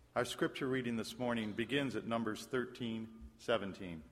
Our scripture reading this morning begins at Numbers 13:17.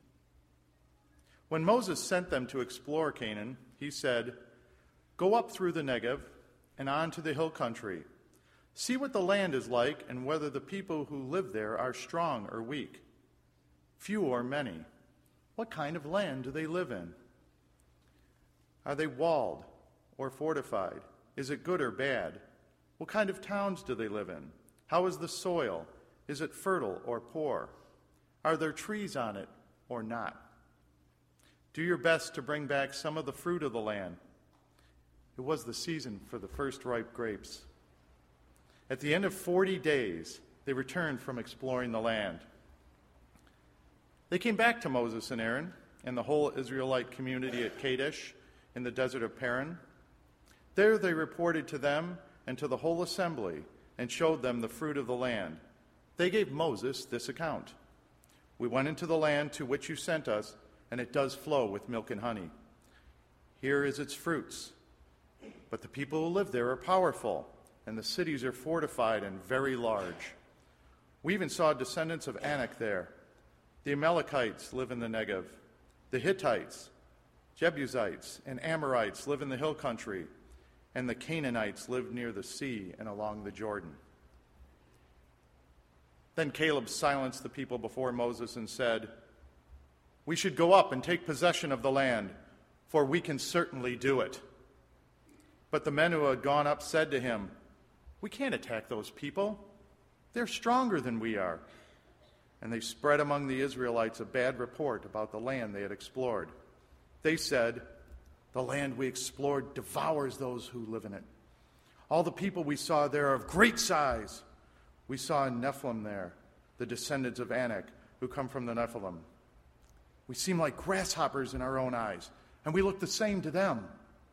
When Moses sent them to explore Canaan, he said, "Go up through the Negev and on to the hill country. See what the land is like and whether the people who live there are strong or weak, few or many. What kind of land do they live in? Are they walled or fortified? Is it good or bad? What kind of towns do they live in? How is the soil? Is it fertile or poor? Are there trees on it or not? Do your best to bring back some of the fruit of the land." It was the season for the first ripe grapes. At the end of 40 days, they returned from exploring the land. They came back to Moses and Aaron and the whole Israelite community at Kadesh in the desert of Paran. There they reported to them and to the whole assembly and showed them the fruit of the land. They gave Moses this account: "We went into the land to which you sent us, and it does flow with milk and honey. Here is its fruits. But the people who live there are powerful, and the cities are fortified and very large. We even saw descendants of Anak there. The Amalekites live in the Negev. The Hittites, Jebusites, and Amorites live in the hill country, and the Canaanites live near the sea and along the Jordan." Then Caleb silenced the people before Moses and said, "We should go up and take possession of the land, for we can certainly do it." But the men who had gone up said to him, "We can't attack those people. They're stronger than we are." And they spread among the Israelites a bad report about the land they had explored. They said, "The land we explored devours those who live in it. All the people we saw there are of great size. We saw Nephilim there, the descendants of Anak, who come from the Nephilim. We seem like grasshoppers in our own eyes, and we look the same to them."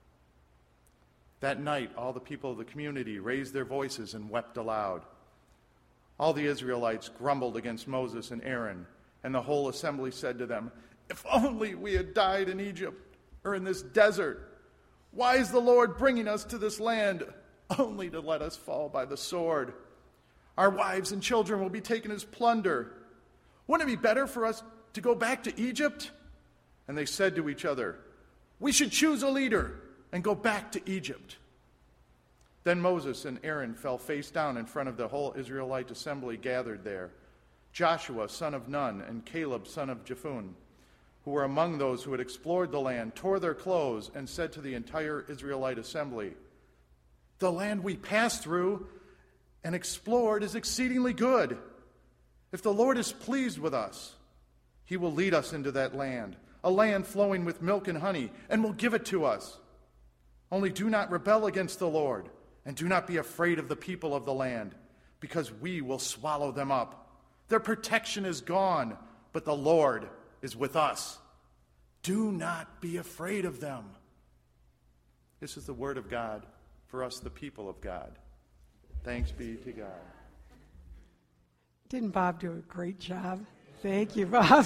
That night, all the people of the community raised their voices and wept aloud. All the Israelites grumbled against Moses and Aaron, and the whole assembly said to them, "If only we had died in Egypt or in this desert. Why is the Lord bringing us to this land only to let us fall by the sword? Our wives and children will be taken as plunder. Wouldn't it be better for us to go back to Egypt?" And they said to each other, "We should choose a leader and go back to Egypt." Then Moses and Aaron fell face down in front of the whole Israelite assembly gathered there. Joshua, son of Nun, and Caleb, son of Jephunneh, who were among those who had explored the land, tore their clothes and said to the entire Israelite assembly, "The land we passed through and explored is exceedingly good. If the Lord is pleased with us, he will lead us into that land, a land flowing with milk and honey, and will give it to us. Only do not rebel against the Lord, and do not be afraid of the people of the land, because we will swallow them up. Their protection is gone, but the Lord is with us. Do not be afraid of them." This is the word of God for us, the people of God. Thanks be to God. Didn't Bob do a great job? Thank you, Bob.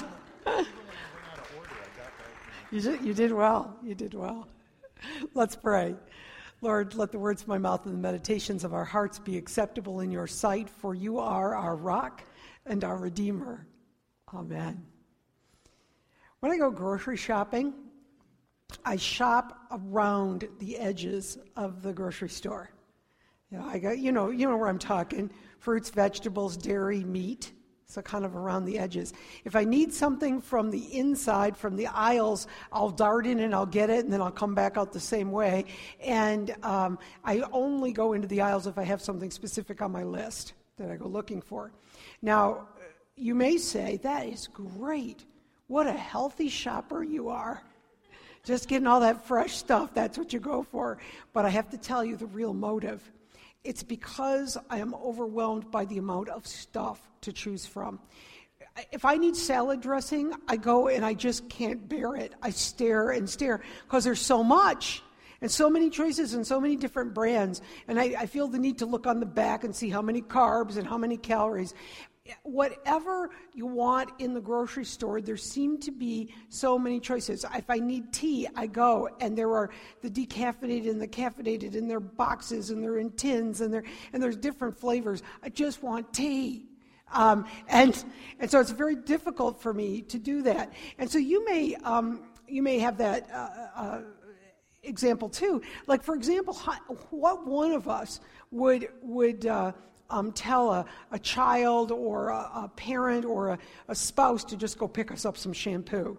You did well. You did well. Let's pray. Lord, let the words of my mouth and the meditations of our hearts be acceptable in your sight, for you are our rock and our Redeemer. Amen. When I go grocery shopping, I shop around the edges of the grocery store. I got you know where I'm talking: fruits, vegetables, dairy, meat. So kind of around the edges. If I need something from the inside, from the aisles, I'll dart in and I'll get it, and then I'll come back out the same way. And I only go into the aisles if I have something specific on my list that I go looking for. Now, you may say, that is great. What a healthy shopper you are. Just getting all that fresh stuff, that's what you go for. But I have to tell you the real motive. It's because I am overwhelmed by the amount of stuff to choose from. If I need salad dressing, I go and I just can't bear it. I stare and stare because there's so much and so many choices and so many different brands. And I feel the need to look on the back and see how many carbs and how many calories. Whatever you want in the grocery store, there seem to be so many choices. If I need tea, I go, and there are the decaffeinated and the caffeinated, and they're boxes, and they're in tins, and there's different flavors. I just want tea. And so it's very difficult for me to do that. And so you may have that example too. Like, for example, what one of us would tell a child or a parent or a spouse to just go pick us up some shampoo?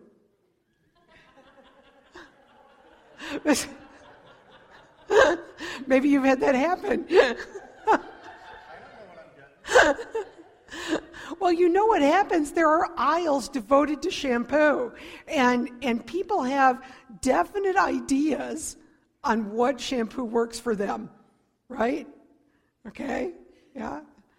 Maybe you've had that happen. Well, you know what happens? There are aisles devoted to shampoo, and people have definite ideas on what shampoo works for them, right? Okay? Yeah?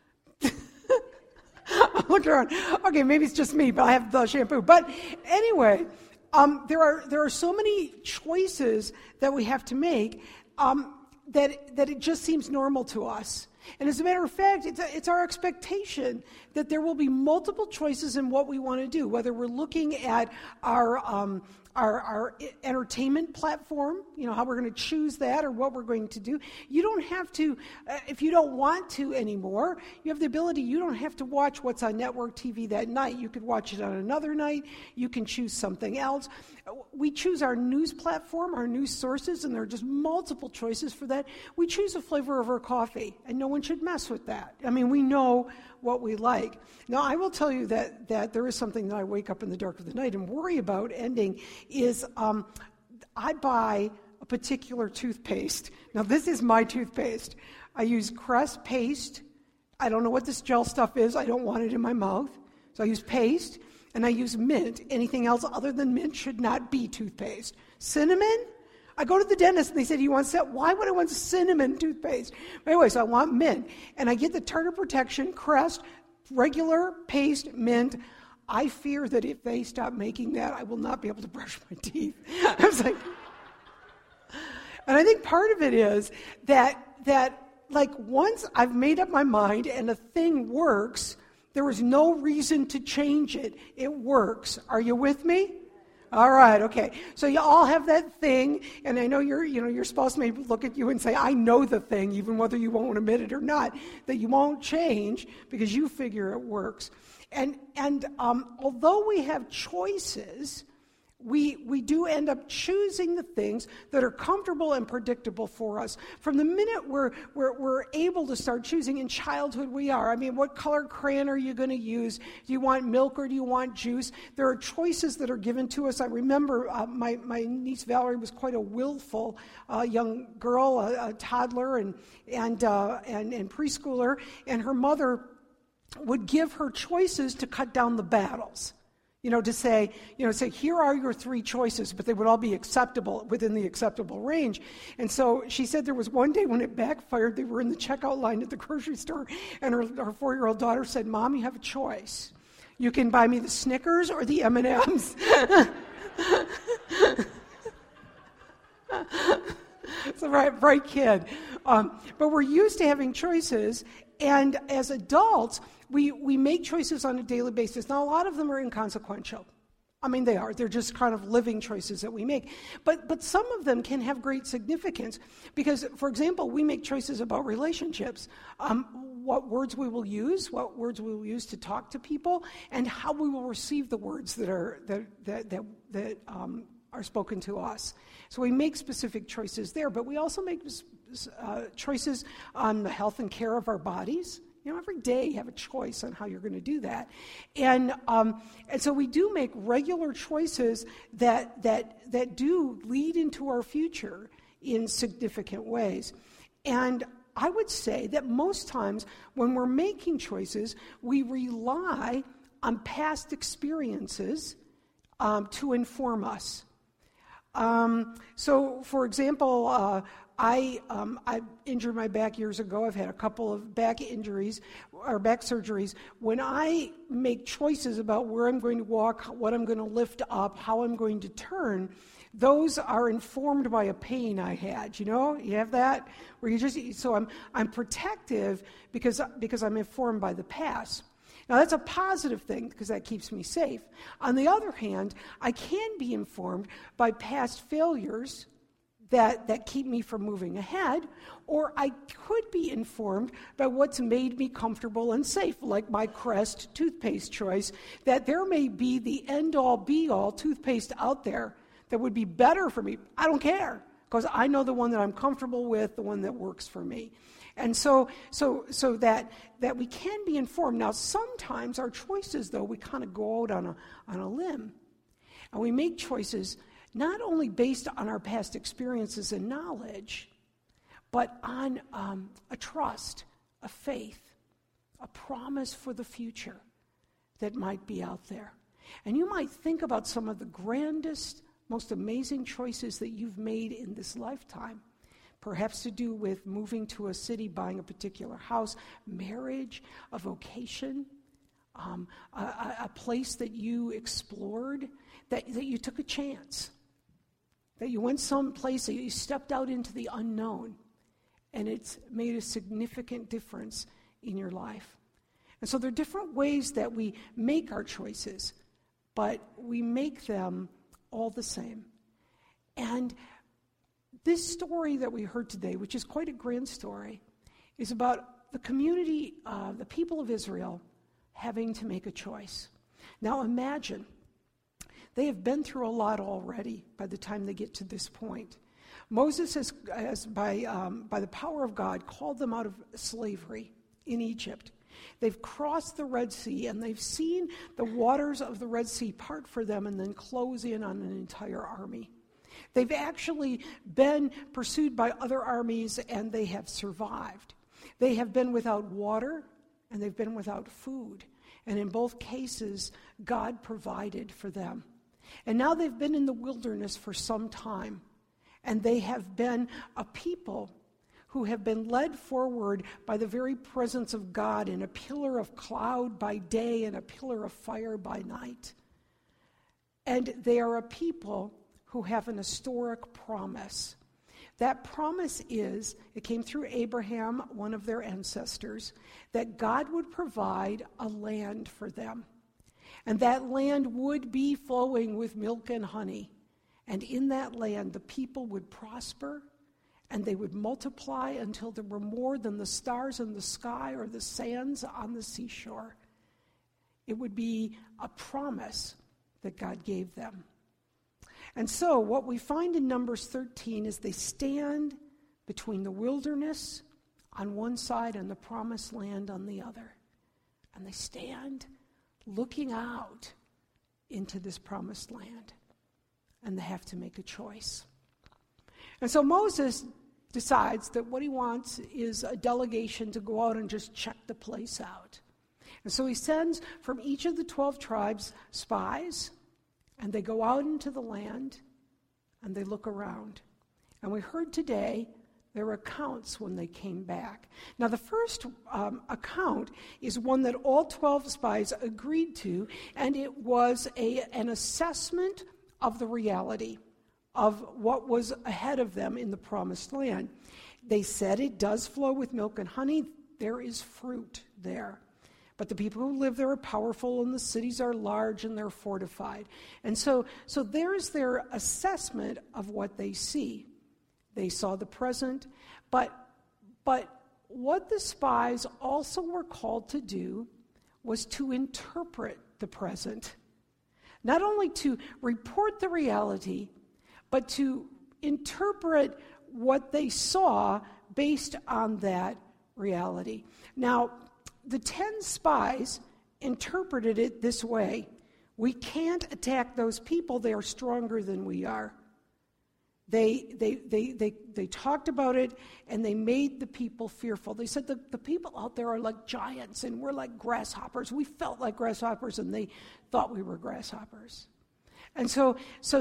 I'm looking around. Okay, maybe it's just me, but I have the shampoo. But anyway, there are so many choices that we have to make that it just seems normal to us. And as a matter of fact, it's our expectation that there will be multiple choices in what we want to do, whether we're looking at our entertainment platform, how we're going to choose that or what we're going to do. You don't have to, if you don't want to anymore, you have the ability, you don't have to watch what's on network TV that night. You could watch it on another night. You can choose something else. We choose our news platform, our news sources, and there are just multiple choices for that. We choose the flavor of our coffee, and no one should mess with that. I mean, we know what we like. Now, I will tell you that there is something that I wake up in the dark of the night and worry about ending is I buy a particular toothpaste. Now, this is my toothpaste. I use Crest paste. I don't know what this gel stuff is. I don't want it in my mouth. So I use paste, and I use mint. Anything else other than mint should not be toothpaste. Cinnamon? I go to the dentist, and they said, why would I want cinnamon toothpaste? But anyway, so I want mint. And I get the tartar protection, Crest, regular paste, mint. I fear that if they stop making that, I will not be able to brush my teeth. I was like, and I think part of it is that like once I've made up my mind and a thing works, there is no reason to change it. It works. Are you with me? All right, okay. So you all have that thing, and I know your spouse may look at you and say, I know the thing, even whether you won't admit it or not, that you won't change because you figure it works. And although we have choices, we do end up choosing the things that are comfortable and predictable for us. From the minute we're able to start choosing, in childhood we are. I mean, what color crayon are you going to use? Do you want milk or do you want juice? There are choices that are given to us. I remember my niece Valerie was quite a willful young girl, a toddler and preschooler, and her mother would give her choices to cut down the battles. To say, here are your three choices, but they would all be acceptable within the acceptable range. And so she said there was one day when it backfired. They were in the checkout line at the grocery store, and her 4-year-old daughter said, Mom, you have a choice. You can buy me the Snickers or the M&Ms. It's a bright kid. But we're used to having choices, and as adults, we make choices on a daily basis. Now, a lot of them are inconsequential. I mean, they are. They're just kind of living choices that we make. But some of them can have great significance because, for example, we make choices about relationships. What words we will use to talk to people, and how we will receive the words that are spoken to us. So we make specific choices there, but we also make choices on the health and care of our bodies. Every day you have a choice on how you're going to do that. And so we do make regular choices that do lead into our future in significant ways. And I would say that most times when we're making choices, we rely on past experiences to inform us. So, for example, I injured my back years ago. I've had a couple of back injuries or back surgeries. When I make choices about where I'm going to walk, what I'm going to lift up, how I'm going to turn, those are informed by a pain I had. You have that where so I'm protective because I'm informed by the past. Now, that's a positive thing because that keeps me safe. On the other hand, I can be informed by past failures that keep me from moving ahead, or I could be informed by what's made me comfortable and safe, like my Crest toothpaste choice, that there may be the end-all, be-all toothpaste out there that would be better for me. I don't care, because I know the one that I'm comfortable with, the one that works for me. And so that we can be informed. Now, sometimes our choices, though, we kind of go out on a limb, and we make choices not only based on our past experiences and knowledge, but on a trust, a faith, a promise for the future that might be out there. And you might think about some of the grandest, most amazing choices that you've made in this lifetime, perhaps to do with moving to a city, buying a particular house, marriage, a vocation, a place that you explored, that you took a chance. That you went someplace, that you stepped out into the unknown, and it's made a significant difference in your life. And so there are different ways that we make our choices, but we make them all the same. And this story that we heard today, which is quite a grand story, is about the community, the people of Israel, having to make a choice. Now imagine, they have been through a lot already by the time they get to this point. Moses has by the power of God, called them out of slavery in Egypt. They've crossed the Red Sea, and they've seen the waters of the Red Sea part for them and then close in on an entire army. They've actually been pursued by other armies, and they have survived. They have been without water, and they've been without food. And in both cases, God provided for them. And now they've been in the wilderness for some time, and they have been a people who have been led forward by the very presence of God in a pillar of cloud by day and a pillar of fire by night. And they are a people who have an historic promise. That promise is, it came through Abraham, one of their ancestors, that God would provide a land for them. And that land would be flowing with milk and honey. And in that land, the people would prosper, and they would multiply until there were more than the stars in the sky or the sands on the seashore. It would be a promise that God gave them. And so what we find in Numbers 13 is they stand between the wilderness on one side and the promised land on the other. And they stand looking out into this promised land. And they have to make a choice. And so Moses decides that what he wants is a delegation to go out and just check the place out. And so he sends from each of the 12 tribes spies, and they go out into the land, and they look around. And we heard today their accounts when they came back. Now, the first account is one that all 12 spies agreed to, and it was an assessment of the reality of what was ahead of them in the promised land. They said it does flow with milk and honey. There is fruit there. But the people who live there are powerful, and the cities are large, and they're fortified. And so there's their assessment of what they see. They saw the present, but what the spies also were called to do was to interpret the present. Not only to report the reality, but to interpret what they saw based on that reality. Now, the 10 spies interpreted it this way: we can't attack those people, they are stronger than we are. They talked about it, and they made the people fearful. They said the people out there are like giants, and we're like grasshoppers. We felt like grasshoppers, and they thought we were grasshoppers. And so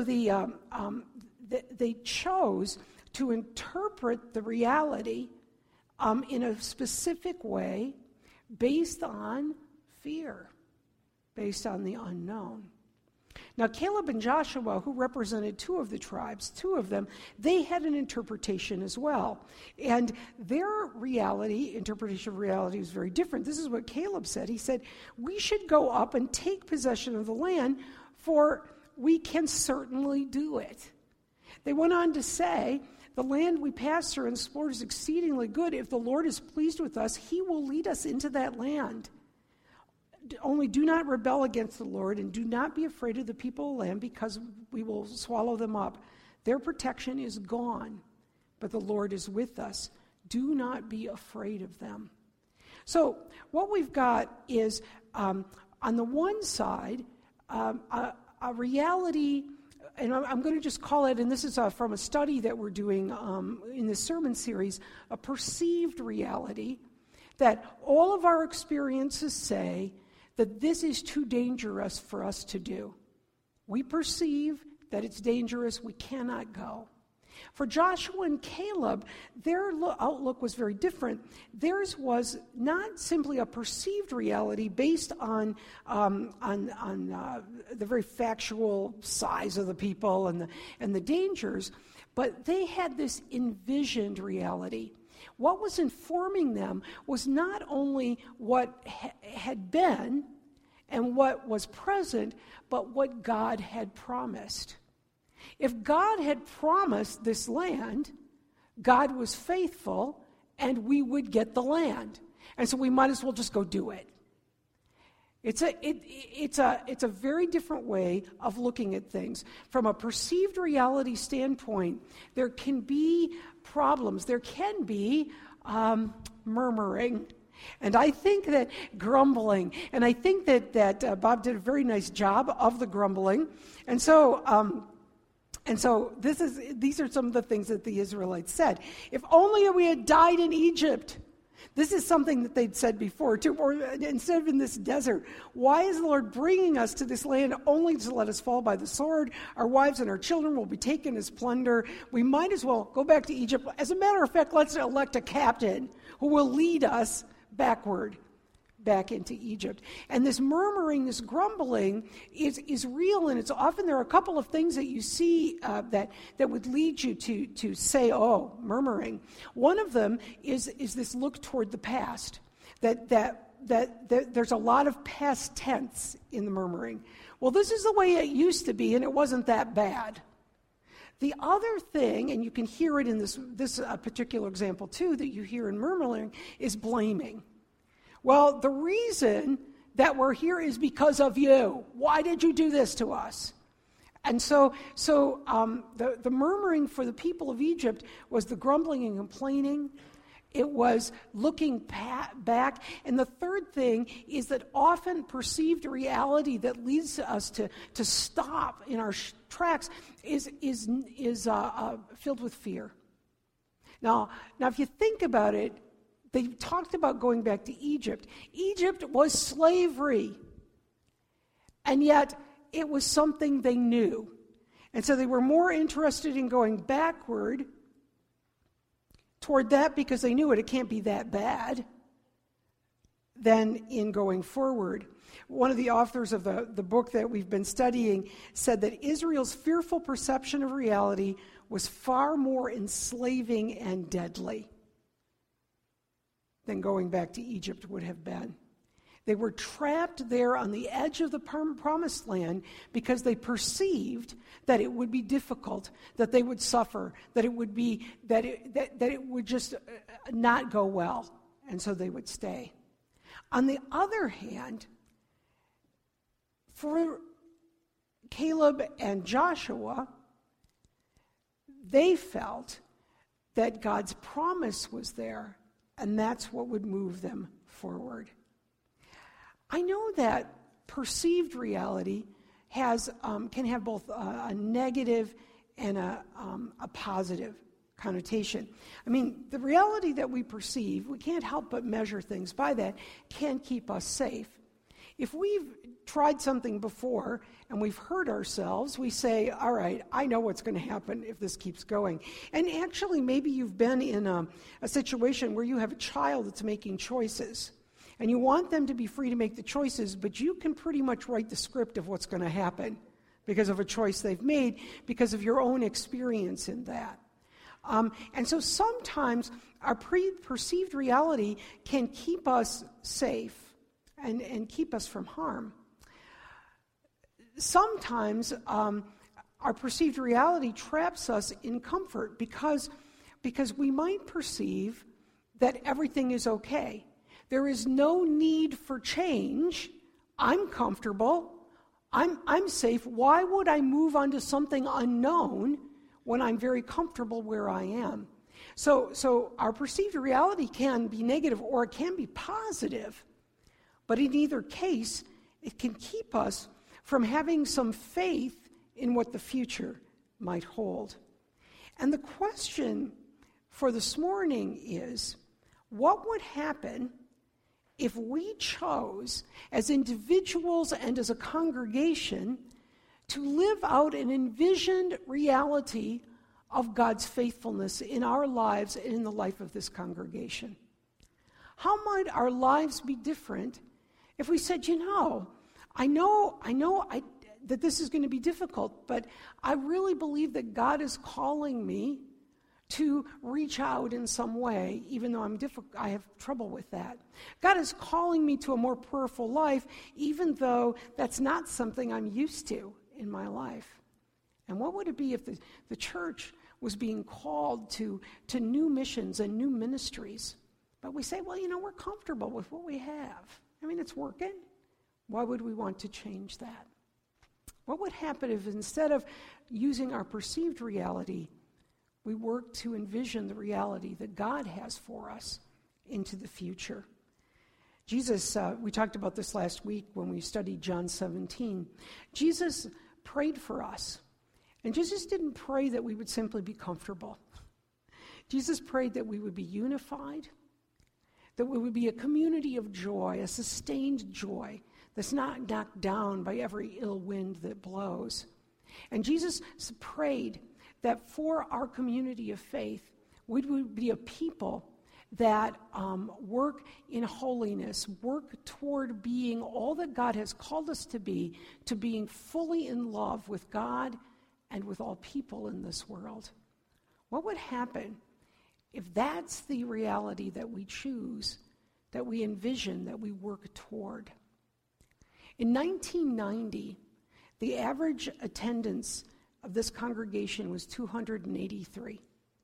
they chose to interpret the reality in a specific way based on fear, based on the unknown. Now, Caleb and Joshua, who represented two of the tribes, two of them, they had an interpretation as well. And their interpretation of reality was very different. This is what Caleb said. He said, we should go up and take possession of the land, for we can certainly do it. They went on to say, the land we pass through and explore is exceedingly good. If the Lord is pleased with us, he will lead us into that land. Only do not rebel against the Lord, and do not be afraid of the people of the land, because we will swallow them up. Their protection is gone, but the Lord is with us. Do not be afraid of them. So what we've got is, on the one side, a reality, and I'm going to just call it, and this is from a study that we're doing in this sermon series, a perceived reality, that all of our experiences say that this is too dangerous for us to do. We perceive that it's dangerous, we cannot go. For Joshua and Caleb, their outlook was very different. Theirs was not simply a perceived reality based on the very factual size of the people and the dangers, but they had this envisioned reality. What was informing them was not only what had been and what was present, but what God had promised. If God had promised this land, God was faithful, and we would get the land. And so we might as well just go do it. It's a very different way of looking at things. From a perceived reality standpoint, there can be problems. There can be murmuring. And I think that grumbling, and I think that Bob did a very nice job of the grumbling. And so these are some of the things that the Israelites said. If only we had died in Egypt. This is something that they'd said before, too. Or instead of in this desert, why is the Lord bringing us to this land only to let us fall by the sword? Our wives and our children will be taken as plunder. We might as well go back to Egypt. As a matter of fact, let's elect a captain who will lead us back into Egypt. And this murmuring, this grumbling is real, and it's often there are a couple of things that you see that would lead you to say, oh, murmuring. One of them is this look toward the past, that there's a lot of past tense in the murmuring. Well, this is the way it used to be, and it wasn't that bad. The other thing, and you can hear it in this particular example too, that you hear in murmuring, is blaming. Well, the reason that we're here is because of you. Why did you do this to us? And so the murmuring for the people of Egypt was the grumbling and complaining. It was looking back. And the third thing is that often perceived reality that leads us to stop in our tracks is filled with fear. Now, if you think about it, they talked about going back to Egypt. Egypt was slavery. And yet, it was something they knew. And so they were more interested in going backward toward that because they knew it can't be that bad than in going forward. One of the authors of the book that we've been studying said that Israel's fearful perception of reality was far more enslaving and deadly than going back to Egypt would have been. They were trapped there on the edge of the promised land because they perceived that it would be difficult, that they would suffer, that it would be that it would just not go well, and so they would stay. On the other hand, for Caleb and Joshua, they felt that God's promise was there, and that's what would move them forward. I know that perceived reality can have both a negative and a positive connotation. I mean, the reality that we perceive, we can't help but measure things by that, can keep us safe. If we've tried something before and we've hurt ourselves, we say, all right, I know what's going to happen if this keeps going. And actually, maybe you've been in a situation where you have a child that's making choices. And you want them to be free to make the choices, but you can pretty much write the script of what's going to happen. because of a choice they've made, because of your own experience in that. And so sometimes our perceived reality can keep us safe and keep us from harm. Sometimes our perceived reality traps us in comfort because we might perceive that everything is okay. There is no need for change. I'm comfortable. I'm safe. Why would I move on to something unknown when I'm very comfortable where I am? So our perceived reality can be negative or it can be positive. But in either case, it can keep us from having some faith in what the future might hold. And the question for this morning is, what would happen if we chose, as individuals and as a congregation, to live out an envisioned reality of God's faithfulness in our lives and in the life of this congregation? How might our lives be different if we said, I know that this is going to be difficult, but I really believe that God is calling me to reach out in some way, even though I have trouble with that. God is calling me to a more prayerful life, even though that's not something I'm used to in my life. And what would it be if the church was being called to new missions and new ministries? But we say, we're comfortable with what we have. It's working. Why would we want to change that? What would happen if instead of using our perceived reality, we work to envision the reality that God has for us into the future? Jesus, we talked about this last week when we studied John 17. Jesus prayed for us. And Jesus didn't pray that we would simply be comfortable. Jesus prayed that we would be unified, that we would be a community of joy, a sustained joy that's not knocked down by every ill wind that blows. And Jesus prayed that for our community of faith, we would be a people that work in holiness, work toward being all that God has called us to being fully in love with God and with all people in this world. What would happen if that's the reality that we choose, that we envision, that we work toward? In 1990, the average attendance of this congregation was 283.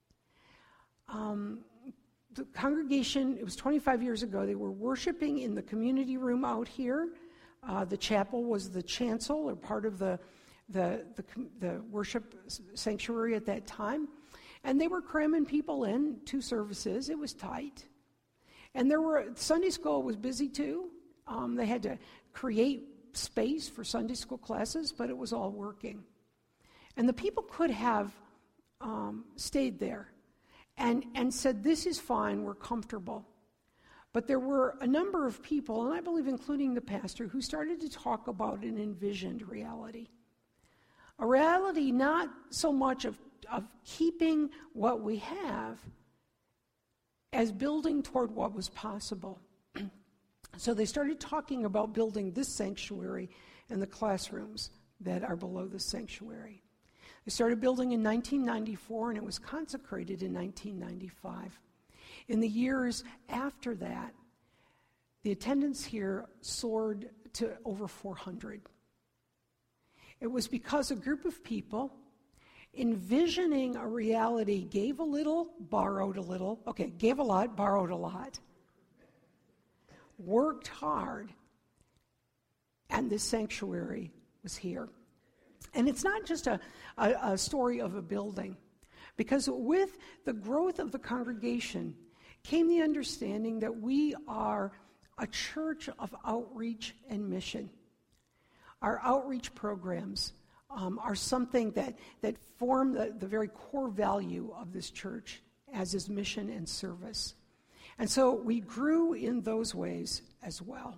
The congregation, it was 25 years ago, they were worshiping in the community room out here. The chapel was the chancel, or part of the worship sanctuary at that time. And they were cramming people in 2 services. It was tight. And Sunday school was busy too. They had to create space for Sunday school classes, but it was all working. And the people could have stayed there and said, this is fine, we're comfortable. But there were a number of people, and I believe including the pastor, who started to talk about an envisioned reality. A reality not so much of keeping what we have as building toward what was possible. So they started talking about building this sanctuary and the classrooms that are below the sanctuary. They started building in 1994, and it was consecrated in 1995. In the years after that, the attendance here soared to over 400. It was because a group of people, envisioning a reality, gave a little, borrowed a little, gave a lot, borrowed a lot, worked hard, and this sanctuary was here. And it's not just a story of a building, because with the growth of the congregation came the understanding that we are a church of outreach and mission. Our outreach programs are something that form the very core value of this church, as is mission and service. And so we grew in those ways as well.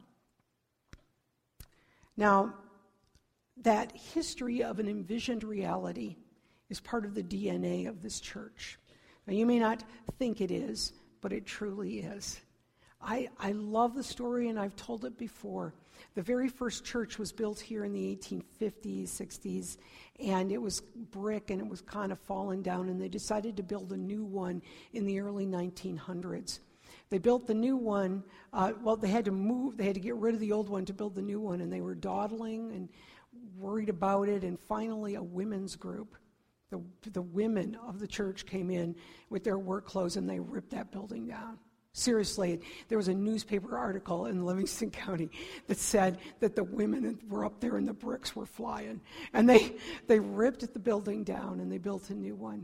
Now, that history of an envisioned reality is part of the DNA of this church. Now, you may not think it is, but it truly is. I love the story, and I've told it before. The very first church was built here in the 1850s, 60s, and it was brick, and it was kind of falling down, and they decided to build a new one in the early 1900s. They built the new one. They had to get rid of the old one to build the new one, and they were dawdling and worried about it, and finally a women's group, the women of the church came in with their work clothes, and they ripped that building down. Seriously, there was a newspaper article in Livingston County that said that the women were up there and the bricks were flying. And they ripped the building down and they built a new one.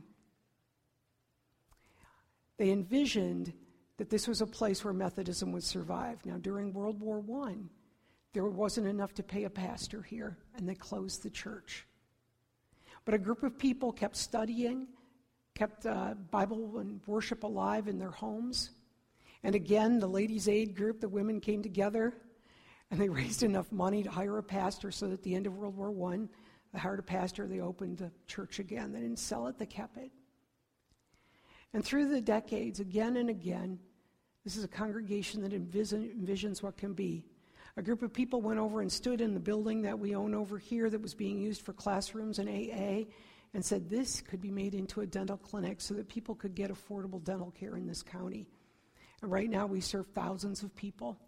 They envisioned that this was a place where Methodism would survive. Now, during World War I, there wasn't enough to pay a pastor here, and they closed the church. But a group of people kept studying, kept Bible and worship alive in their homes. And again, the Ladies' Aid group, the women came together, and they raised enough money to hire a pastor so that at the end of World War I, they hired a pastor, they opened the church again. They didn't sell it, they kept it. And through the decades, again and again, this is a congregation that envisions what can be. A group of people went over and stood in the building that we own over here that was being used for classrooms and AA and said this could be made into a dental clinic so that people could get affordable dental care in this county. And right now we serve thousands of people.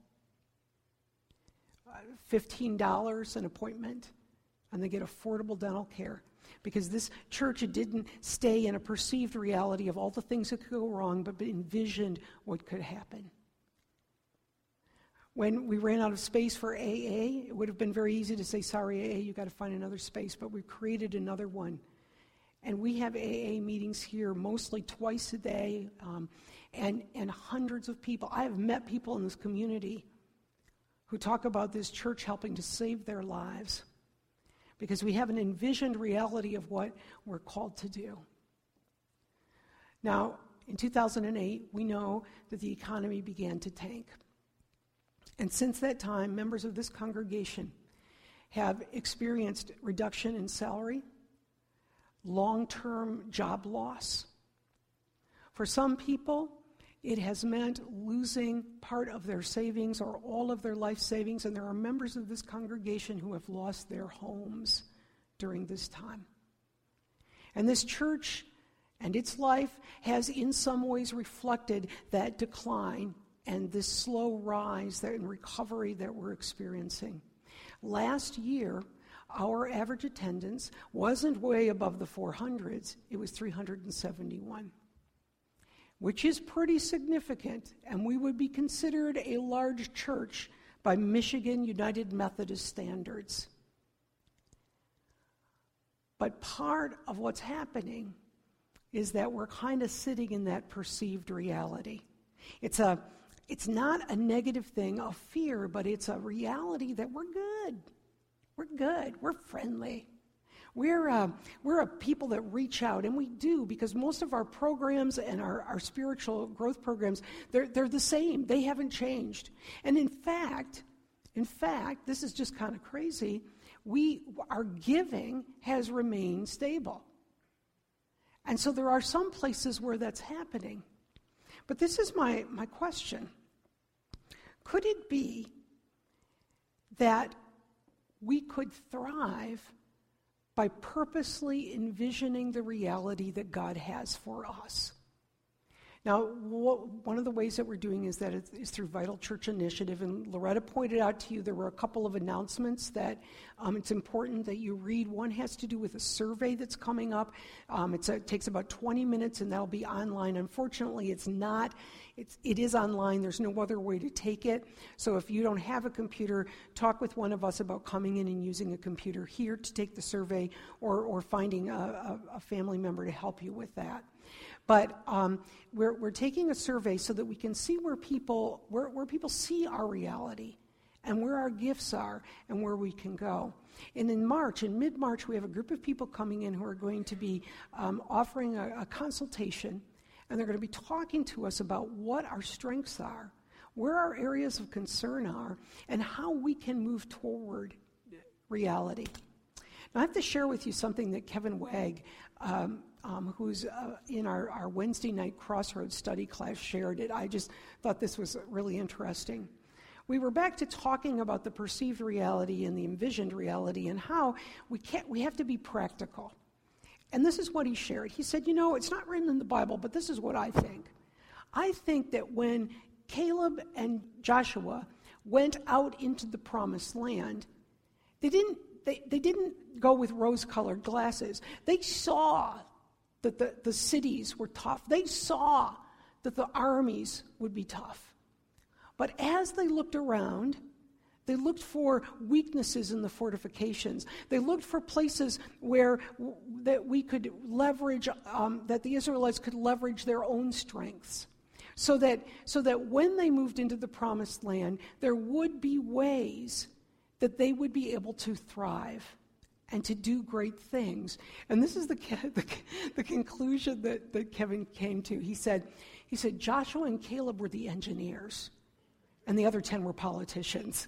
$15 an appointment, and they get affordable dental care. Because this church didn't stay in a perceived reality of all the things that could go wrong, but envisioned what could happen. When we ran out of space for AA, it would have been very easy to say, sorry, AA, you got to find another space, but we created another one. And we have AA meetings here mostly twice a day, and hundreds of people. I have met people in this community who talk about this church helping to save their lives because we have an envisioned reality of what we're called to do. Now, in 2008, we know that the economy began to tank. And since that time, members of this congregation have experienced reduction in salary, long-term job loss. For some people, it has meant losing part of their savings or all of their life savings, and there are members of this congregation who have lost their homes during this time. And this church and its life has in some ways reflected that decline and this slow rise and recovery that we're experiencing. Last year, our average attendance wasn't way above the 400s, it was 371. Which is pretty significant, and we would be considered a large church by Michigan United Methodist standards. But part of what's happening is that we're kind of sitting in that perceived reality. It's not a negative thing of fear, but it's a reality that we're good. We're good. We're friendly. We're a people that reach out, and we do, because most of our programs and our spiritual growth programs, they're the same. They haven't changed. And in fact, this is just kind of crazy, our giving has remained stable. And so there are some places where that's happening. But this is my question. Could it be that we could thrive by purposely envisioning the reality that God has for us? Now, one of the ways that we're doing is through Vital Church Initiative, and Loretta pointed out to you there were a couple of announcements that it's important that you read. One has to do with a survey that's coming up. It takes about 20 minutes, and that'll be online. Unfortunately, it is online. There's no other way to take it. So if you don't have a computer, talk with one of us about coming in and using a computer here to take the survey, or finding a family member to help you with that. But we're taking a survey so that we can see where people see our reality and where our gifts are and where we can go. And in mid-March, we have a group of people coming in who are going to be offering a consultation, and they're going to be talking to us about what our strengths are, where our areas of concern are, and how we can move toward reality. Now, I have to share with you something that Kevin Wagg who's in our Wednesday night Crossroads study class, shared it. I just thought this was really interesting. We were back to talking about the perceived reality and the envisioned reality and how we have to be practical. And this is what he shared. He said, it's not written in the Bible, but this is what I think. I think that when Caleb and Joshua went out into the promised land, they didn't go with rose-colored glasses. They saw that the cities were tough. They saw that the armies would be tough. But as they looked around, they looked for weaknesses in the fortifications. They looked for places where that we could leverage, that the Israelites could leverage their own strengths. So that when they moved into the promised land, there would be ways that they would be able to thrive and to do great things. And this is the conclusion that Kevin came to. He said, Joshua and Caleb were the engineers, and the other 10 were politicians.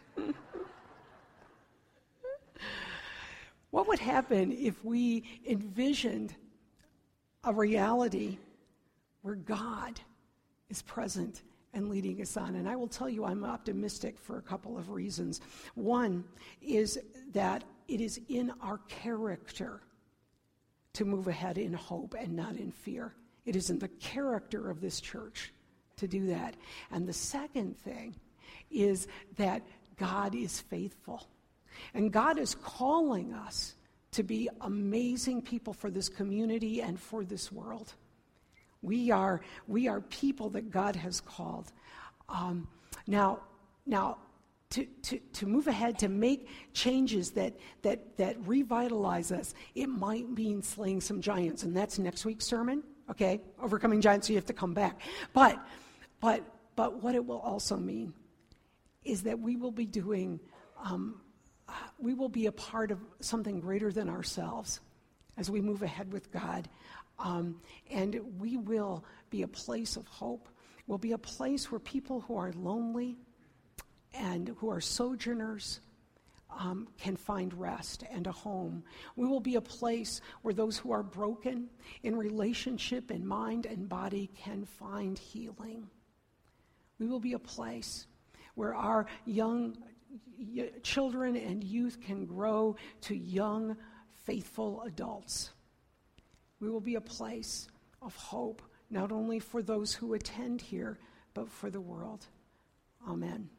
What would happen if we envisioned a reality where God is present and leading us on? And I will tell you, I'm optimistic for a couple of reasons. One is that it is in our character to move ahead in hope and not in fear. It is in the character of this church to do that. And the second thing is that God is faithful. And God is calling us to be amazing people for this community and for this world. We are people that God has called. Now, to move ahead, to make changes that revitalize us, it might mean slaying some giants, and that's next week's sermon. Okay, overcoming giants. So you have to come back. But what it will also mean is that we will be doing. We will be a part of something greater than ourselves as we move ahead with God. And we will be a place of hope. We'll be a place where people who are lonely and who are sojourners can find rest and a home. We will be a place where those who are broken in relationship in mind and body can find healing. We will be a place where our young children and youth can grow to young, faithful adults. We will be a place of hope, not only for those who attend here, but for the world. Amen.